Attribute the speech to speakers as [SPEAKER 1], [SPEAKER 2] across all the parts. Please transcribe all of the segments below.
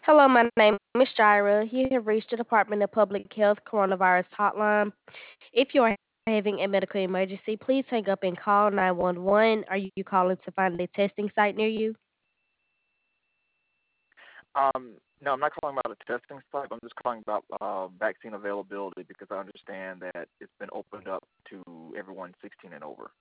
[SPEAKER 1] Hello, my name is Jira. You have reached the Department of Public Health Coronavirus Hotline. If you are having a medical emergency, please hang up and call 911. Are you calling to find a testing site near you?
[SPEAKER 2] No, I'm not calling about a testing site. I'm just calling about vaccine availability because I understand that it's been opened up to everyone 16 and over.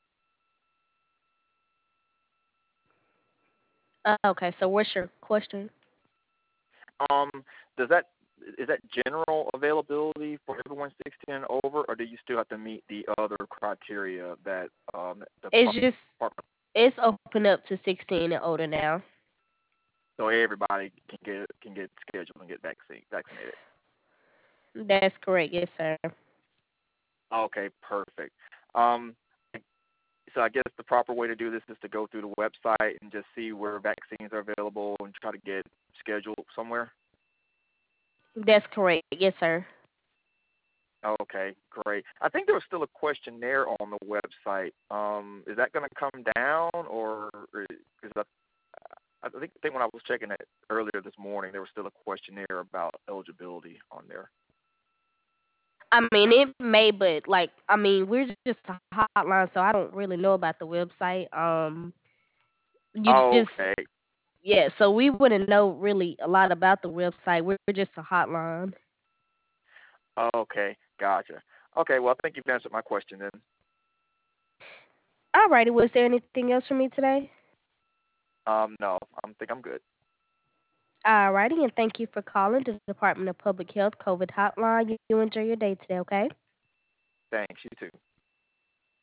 [SPEAKER 1] Okay, so what's your question?
[SPEAKER 2] Um, does that is that general availability for everyone 16 and over, or do you still have to meet the other criteria that the
[SPEAKER 1] It's just,
[SPEAKER 2] department
[SPEAKER 1] it's open up to 16 and older now.
[SPEAKER 2] so everybody can get scheduled and get vaccinated?
[SPEAKER 1] That's correct, yes, sir.
[SPEAKER 2] Okay, perfect. Um, so I guess the proper way to do this is to go through the website and just see where vaccines are available and try to get scheduled somewhere.
[SPEAKER 1] That's correct, yes, sir.
[SPEAKER 2] Okay, great. I think there was still a questionnaire on the website. Is that going to come down, or because I think when I was checking it earlier this morning, there was still a questionnaire about eligibility on there.
[SPEAKER 1] I mean, it may, but we're just a hotline, so I don't really know about the website. You just
[SPEAKER 2] Okay,
[SPEAKER 1] Yeah, so we wouldn't know really a lot about the website. We're just a hotline.
[SPEAKER 2] okay, gotcha. Okay, well, I think you've answered my question then.
[SPEAKER 1] Alrighty, was there anything else for me today?
[SPEAKER 2] No, I think I'm good.
[SPEAKER 1] Alrighty, and thank you for calling the Department of Public Health COVID hotline. You enjoy your day today, okay?
[SPEAKER 2] Thanks. You too.